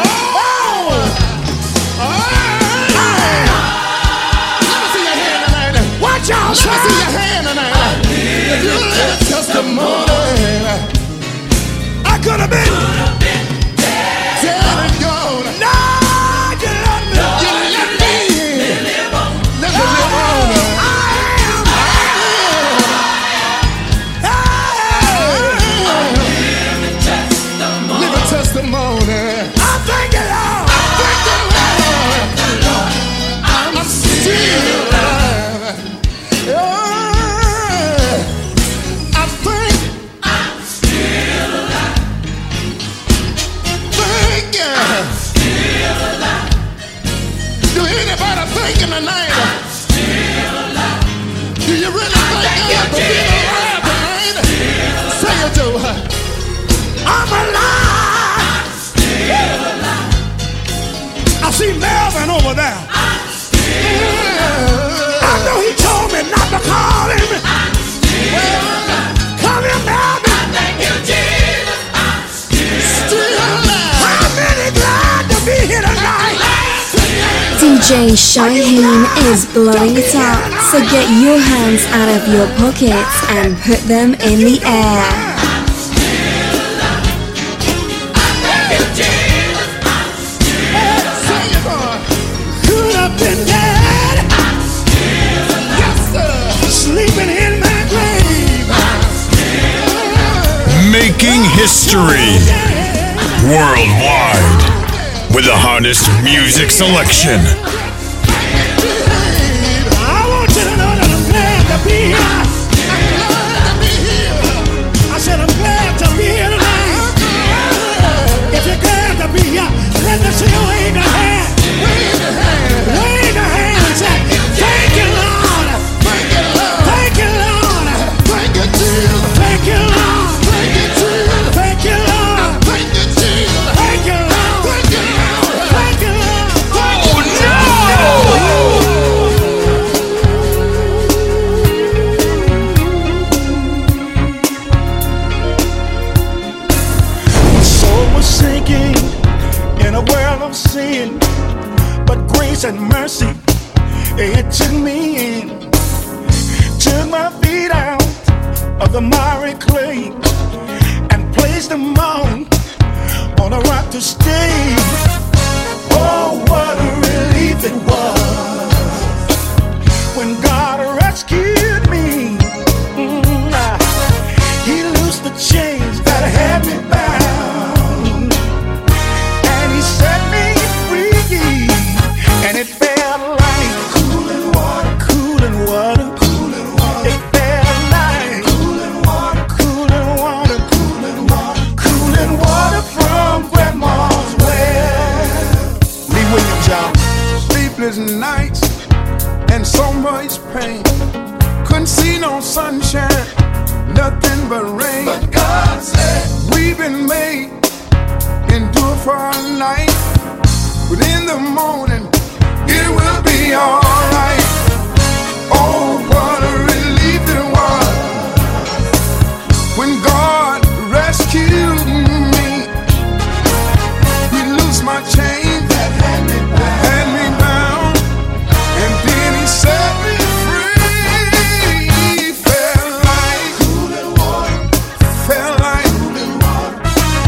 Let me see your hand tonight. Watch out, son. Let me see your hand tonight. If you let testimony, I could have been dead and gone. No, you let me. You let me live on. Let me live on. Testimony. I thank you, Lord. I thank you, Lord. I'm still alive. I think I'm still alive. Thank you. I'm still alive. Do anybody thinking tonight? I'm still alive. Do you really thank God for being alive tonight? Say it, Joe. I'm alive. I see Melvin over there. I know he told me not to call him. Come here, Melvin. Thank you, Jesus. I'm still alive. How many glad to be here tonight? DJ Shyheim is blowing it up, so get your hands out of your pockets and put them in the air. Been dead. I'm still alive. Yes, sir. Sleeping in my grave. I'm still alive. Making history worldwide with the hottest music selection. I want you to know that I'm glad to be here. I'm glad to be here. I said I'm glad to be here tonight. If you're glad to be here, let me see you wave your hand. Wave your hand. Wave your hand and say, thank you, Lord. Thank you, Lord. Thank you, Lord. Thank you, Jesus. Thank you, Lord. Thank you, Jesus. Thank you, Lord. Thank you, Jesus. Thank you, Lord. Thank you, Lord. Thank you, Lord. Oh, no. grace and mercy, it took me in, took my feet out of the miry clay and placed them on a rock to stay. Oh, what a relief it was when God rescued me. He loosed the chains that had me bound, and he set me free, and it felt like cooling water, cooling water, cooling water. It felt like cooling water, cooling water, cooling water, cooling water from Grandma's well. Lee Williams, y'all. Sleepless nights and so much pain. Couldn't see no sunshine, nothing but rain. But God said, we've been made, endure for a night, but in the morning it will be alright. Oh, what a relief it was when God rescued me. He loosed my chains that had me bound, and then he set me free. Felt like cooling water, felt like cooling water,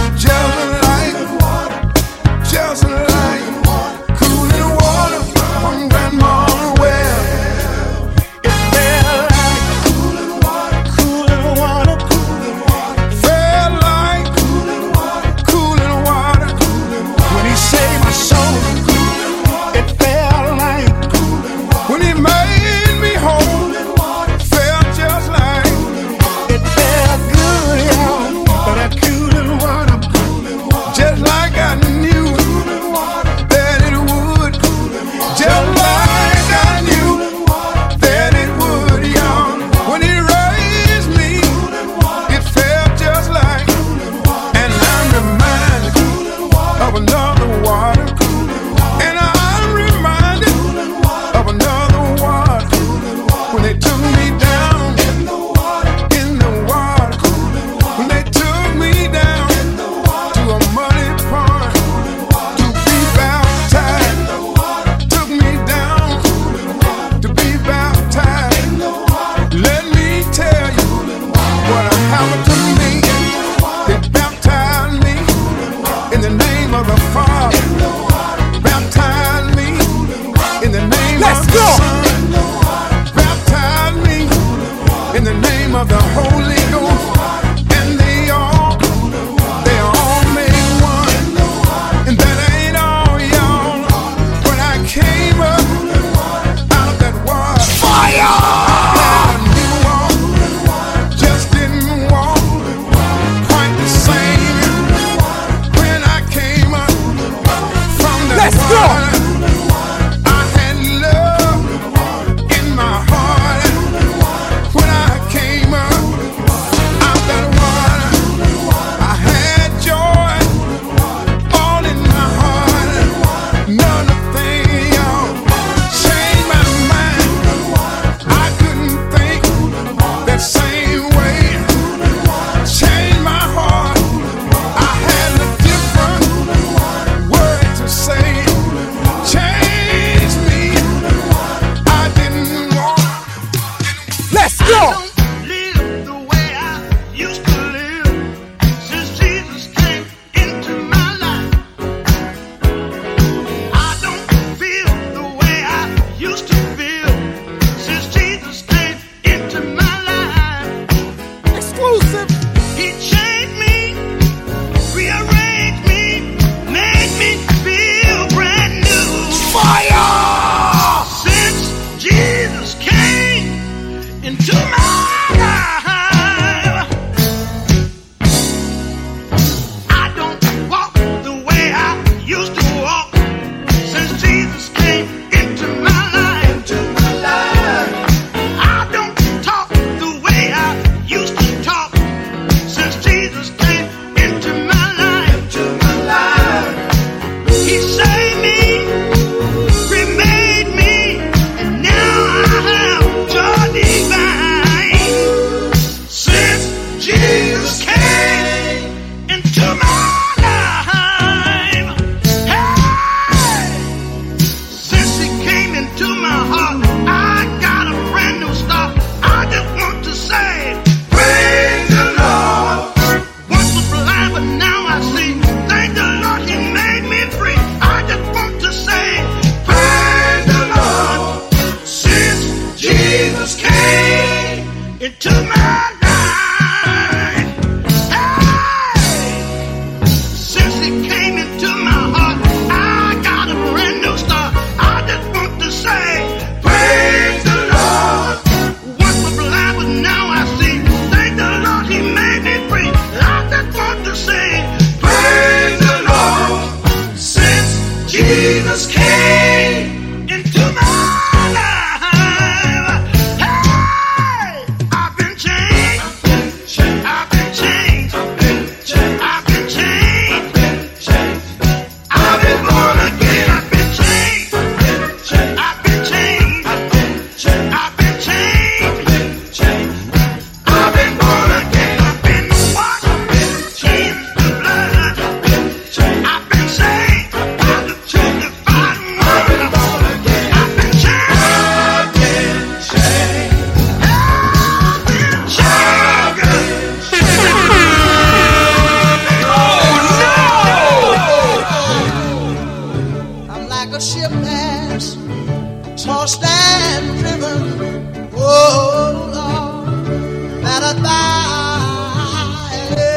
just like cooling water from Grandma's well. It felt like cooling water, cooling water, cooling water. Felt like cooling water, cooling water, cooling water. When he saved my soul, it felt like cooling water. When he made me whole, felt just like it felt good, y'all. But that cooling water, just like I knew that it would, just like I knew that it would, y'all. When he raised me, it felt just like, and I'm reminded of another water, and I'm reminded of another water. When they took me down in the water, when they took me down to a muddy pond to be baptized, took me down to be baptized. Let me tell you what happened to me. They baptized me in the name of the Father, baptized me in the name of the Son, baptized me in the name of the Holy Ghost, and they all made one. And that ain't all, y'all. When I came up out of that water, fire! I knew just didn't walk quite the same. When I came up from that water, I had love in my heart. When I came up out that water, I had joy all in my heart. None of things, y'all, changed my mind. I couldn't think that same way. Changed my heart. I had a different word to say. Changed me. I didn't want. Let's go. live the way I used to live since Jesus came into my life. I don't feel the way I used to feel since Jesus came into my life. Exclusive. He changed me, rearranged me, made me feel brand new. Fire! Since Jesus came into my life, I don't walk the way I used to walk. Since Jesus came into my life, I don't talk the way I used to talk. Since Jesus came into my life, He saved me, remade me, and now I have joy divine. into my life. Hey, since he came into my heart, I got a brand new start. I just want to say, praise the Lord. Once was blind, but now I see. Thank the Lord, he made me free. I just want to say, praise the Lord. Since Jesus came into my life, hey, I've been changed. I've been changed. I've been changed. I've been born again. I've been changed. I've been changed. I've been changed. I've been born again. I've been washed in the blood. I've been saved by the justified word. I've been changed. I've been changed. I've been changed. I'm like a ship that's tossed and driven, oh Lord, battered by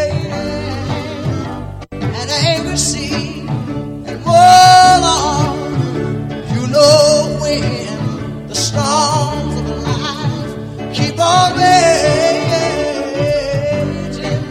an angry sea, and oh Lord, you know when the storms of life keep on raging,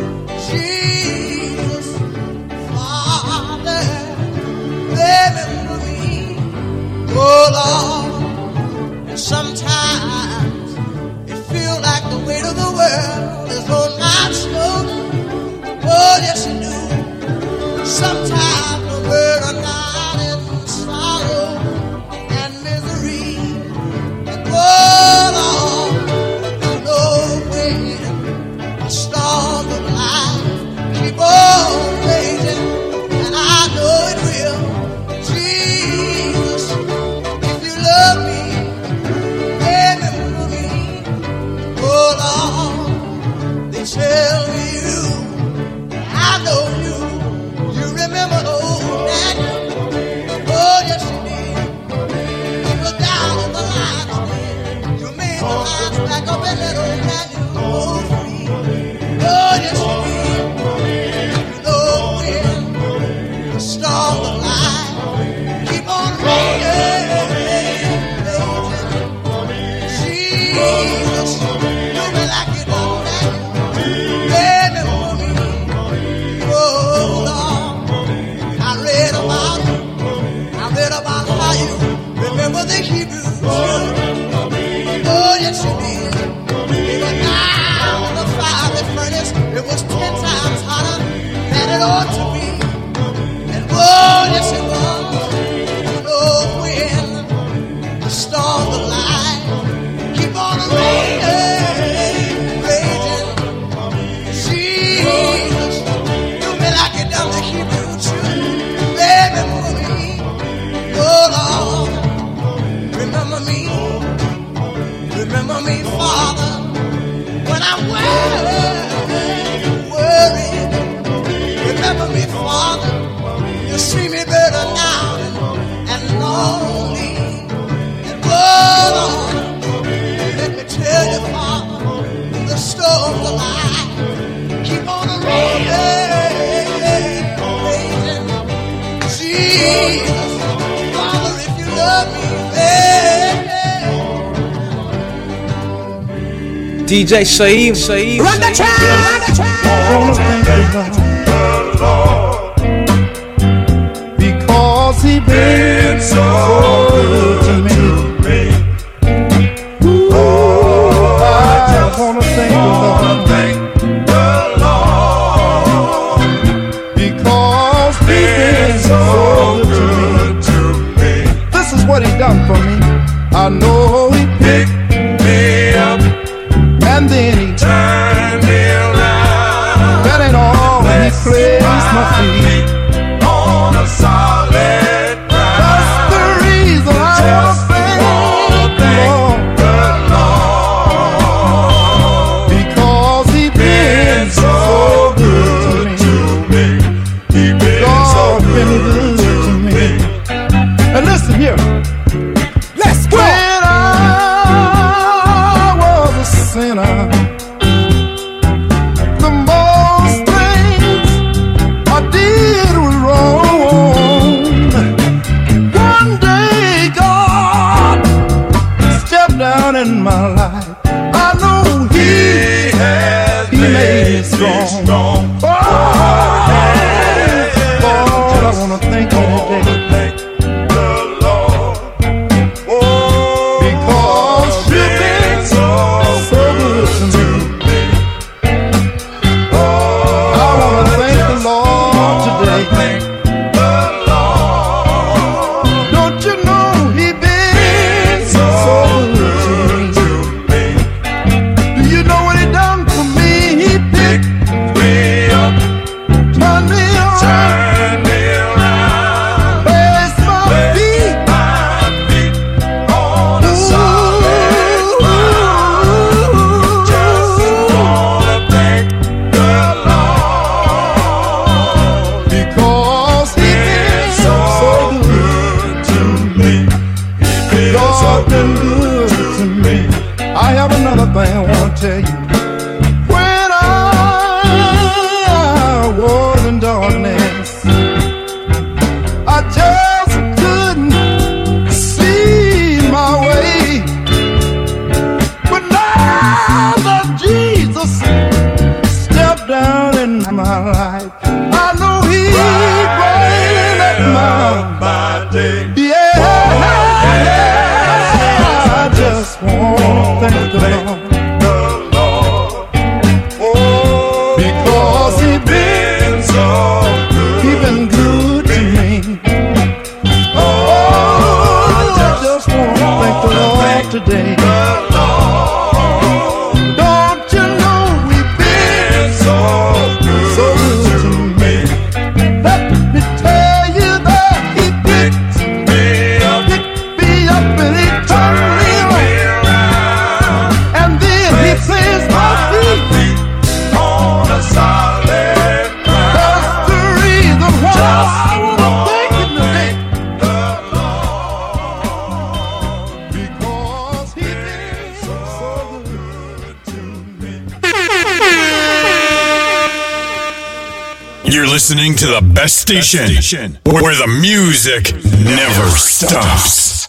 Jesus, Father, remember me, oh Lord. And sometimes it feels like the weight of the world is on my shoulder. Oh yes it do. Sometimes the burden down in sorrow and misery. And oh Lord, you know when the storms of life keep on raging, and I know it will. Jesus, if you love me, remember me. Oh Lord, they tell me you, I know you. You remember old Daniel. Oh yes you did. You were down in the lion's den. You made the lions back up and let old Daniel go free. Oh yes you did. You know when the storm of life keep on raging. Jesus, do me like you done Daniel. Remember me. Oh Lord, I read about how you remember the Hebrews. Oh yes you did. They were down in the fiery furnace. It was 10 times hotter than it ought to be. And oh yes it was. You know when the storm of life keep on raging. Jesus, do me like you done the Hebrew children. Remember me, oh Lord. Remember me, Father, when I'm worried. Remember me, Father. You see me better now and lonely. And oh Lord, let me tell you, Father, the storms of life keep on raging. Jesus, Father, if you love me, DJ Shaheem. run the track. Because he been so good to me. Oh, I just wanna thank the Lord. Because he been so good to me. This is what he done for me. I know he picked me up, and then he turned me around. That ain't all. He placed my feet on a solid ground. That's the reason I wanna thank the Lord. Because he been so good to me. He been so good to me. And listen here. Let's go. When I was a sinner, sinner. The most things I did was wrong. One day God stepped down in my life. I know He made me strong. Oh, Lord, I wanna thank You today. I want to tell you, when I was in darkness, I just couldn't see my way. But now that Jesus stepped down in my life, I know He's brightening up my day. Yeah, I just want to thank the Lord. Today, don't you know we've been so good to me? Let me tell you that He picked me up and He turned me around, and then He placed my feet on a solid ground. That's the reason why I wanna thank Him today. You're listening to the best station where the music never stops.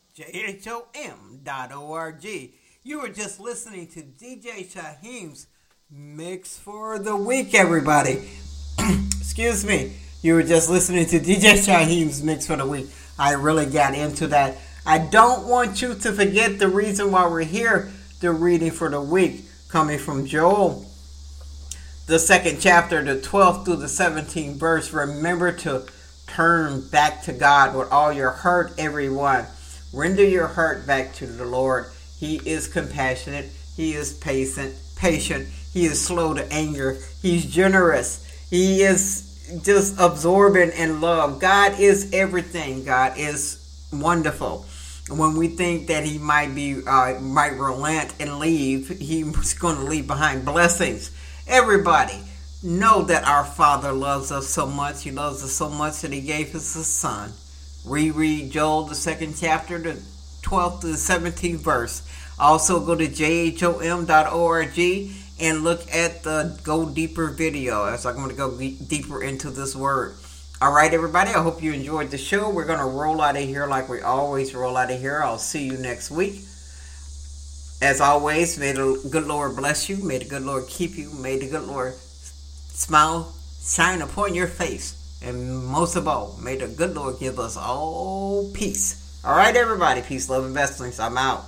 JHOM.org. You were just listening to DJ Shaheem's Mix for the Week, everybody. Excuse me. You were just listening to DJ Shaheem's Mix for the Week. I really got into that. I don't want you to forget the reason why we're here. The reading for the week coming from Joel, the 2nd chapter, the 12th through the 17th verse. Remember to turn back to God with all your hurt, everyone. Render your hurt back to the Lord. He is compassionate. He is patient. He is slow to anger. He's generous. He is just absorbing in love. God is everything. God is wonderful. When we think that He might relent and leave, He's going to leave behind blessings. Everybody, know that our Father loves us so much. He loves us so much that He gave us His Son. Reread Joel, the 2nd chapter, the 12th to the 17th verse. Also, go to JHOM.org and look at the Go Deeper video, as I'm going to go deeper into this word. All right, everybody, I hope you enjoyed the show. We're going to roll out of here like we always roll out of here. I'll see you next week. As always, may the good Lord bless you. May the good Lord keep you. May the good Lord smile, shine upon your face. And most of all, may the good Lord give us all peace. All right, everybody. Peace, love, and blessings. I'm out.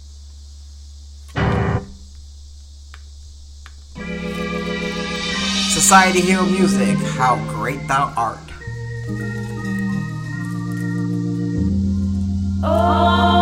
Society Hero Music, How Great Thou Art. Oh.